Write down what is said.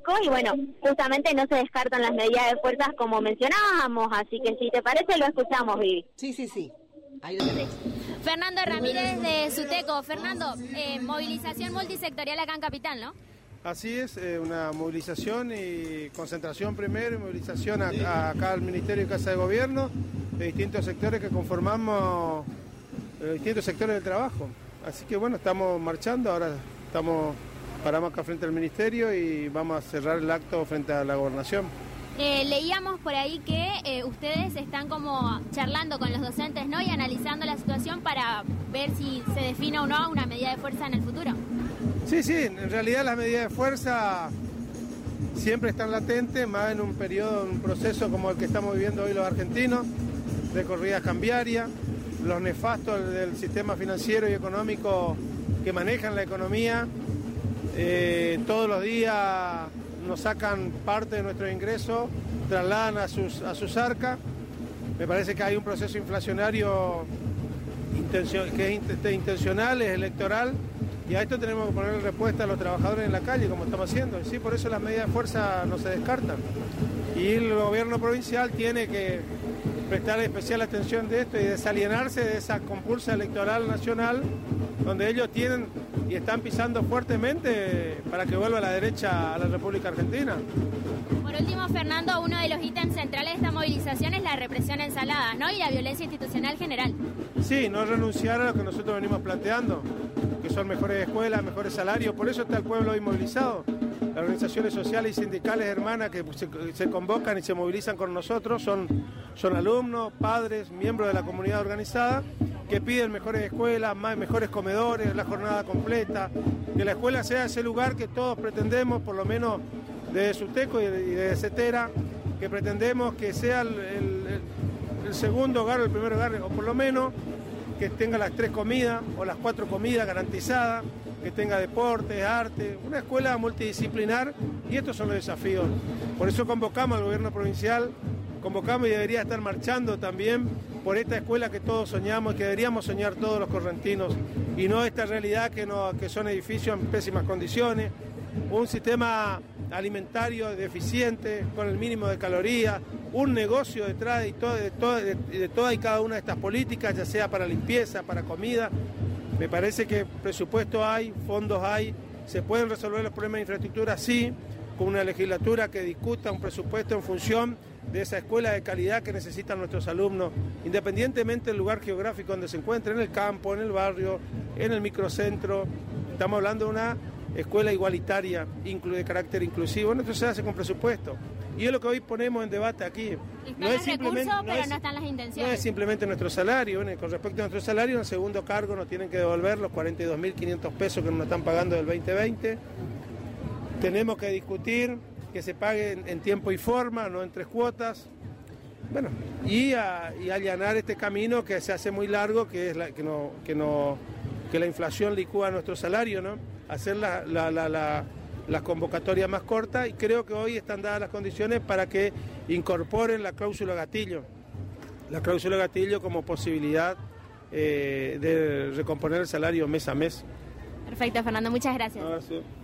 Chaco, y bueno, justamente no se descartan las medidas de fuerzas como mencionábamos, así que si te parece lo escuchamos, Vivi. Sí, ahí lo tenés. Fernando Ramírez de Suteco. Fernando, movilización multisectorial acá en Capital, ¿no? Así es, una movilización y concentración primero, y movilización acá al Ministerio y Casa de Gobierno, de distintos sectores que conformamos distintos sectores del trabajo. Así que bueno, estamos marchando, ahora paramos acá frente al Ministerio y vamos a cerrar el acto frente a la Gobernación. Leíamos por ahí que ustedes están como charlando con los docentes, ¿no? Y analizando la situación para ver si se define o no una medida de fuerza en el futuro. Sí, en realidad las medidas de fuerza siempre están latentes, más en un periodo, un proceso como el que estamos viviendo hoy los argentinos, de corridas cambiarias, los nefastos del sistema financiero y económico que manejan la economía. Todos los días nos sacan parte de nuestros ingresos, trasladan a sus arcas. Me parece que hay un proceso inflacionario que es intencional, es electoral, y a esto tenemos que poner respuesta a los trabajadores en la calle, como estamos haciendo. Y sí, por eso las medidas de fuerza no se descartan. Y el gobierno provincial tiene que prestar especial atención de esto y desalienarse de esa compulsa electoral nacional, donde ellos tienen y están pisando fuertemente para que vuelva la derecha a la República Argentina. Por último, Fernando, uno de los ítems centrales de esta movilización es la represión ensalada, ¿no? Y la violencia institucional general. Sí, no renunciar a lo que nosotros venimos planteando, que son mejores escuelas, mejores salarios. Por eso está el pueblo hoy movilizado. Las organizaciones sociales y sindicales hermanas que se convocan y se movilizan con nosotros son alumnos, padres, miembros de la comunidad organizada, que piden mejores escuelas, mejores comedores, la jornada completa, que la escuela sea ese lugar que todos pretendemos, por lo menos desde Suteco y desde Cetera, que pretendemos que sea el segundo hogar o el primer hogar, o por lo menos que tenga las 3 comidas o las 4 comidas garantizadas, que tenga deporte, arte, una escuela multidisciplinar, y estos son los desafíos. Por eso convocamos al gobierno provincial, convocamos y debería estar marchando también por esta escuela que todos soñamos y que deberíamos soñar todos los correntinos, y no esta realidad que son edificios en pésimas condiciones, un sistema alimentario deficiente, con el mínimo de calorías, un negocio detrás de toda y cada una de estas políticas, ya sea para limpieza, para comida. Me parece que presupuesto hay, fondos hay, se pueden resolver los problemas de infraestructura, sí, con una legislatura que discuta un presupuesto en función de esa escuela de calidad que necesitan nuestros alumnos, independientemente del lugar geográfico donde se encuentren, en el campo, en el barrio, en el microcentro. Estamos hablando de una escuela igualitaria, de carácter inclusivo. Esto se hace con presupuesto. Y es lo que hoy ponemos en debate aquí. No es simplemente recursos, pero no están las intenciones. No es simplemente nuestro salario. Con respecto a nuestro salario, en el segundo cargo nos tienen que devolver los 42.500 pesos que nos están pagando del 2020. Tenemos que discutir que se pague en tiempo y forma, no en 3 cuotas. Bueno, y allanar este camino que se hace muy largo, que es que la inflación licúa nuestro salario, ¿no? Hacer las convocatorias más cortas, y creo que hoy están dadas las condiciones para que incorporen la cláusula gatillo como posibilidad de recomponer el salario mes a mes. Perfecto, Fernando, muchas gracias. Gracias.